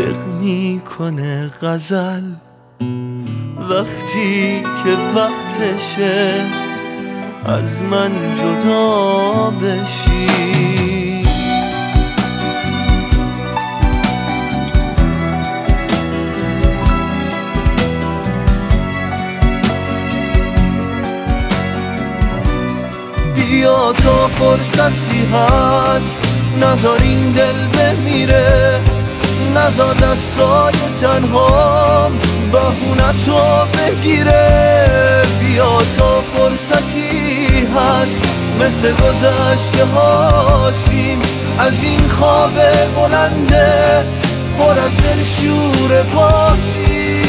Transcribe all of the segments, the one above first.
ناطق میکنه غزل وقتی که وقتشه از من جدا بشی. بیا تا فرصتی هست نذار این دل بمیره، نذار دستای تنهام بهونتو بگیره. بیا تا فرصتی هست مثل گذشته هاشیم از این خواب بلنده پر از دلشوره باشی.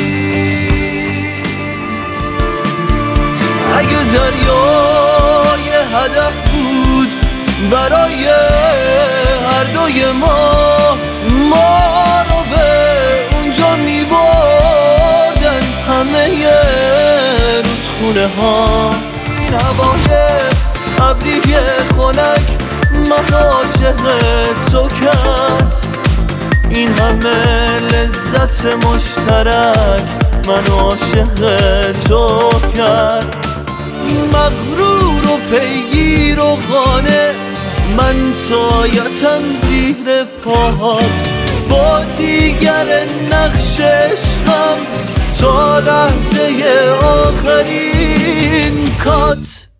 اگه دریای هدف بود برای هر دوی ما رو به اونجا میبردن همه رودخونه ها. این هوای ابری خنک من عاشق تو کرد، این همه لذت مشترک من عاشق تو کرد. مغرور و پیگیر و قانع من سایتم زیر پاهات، بازیگر نقش عشقم تا لحظه آخرین کات.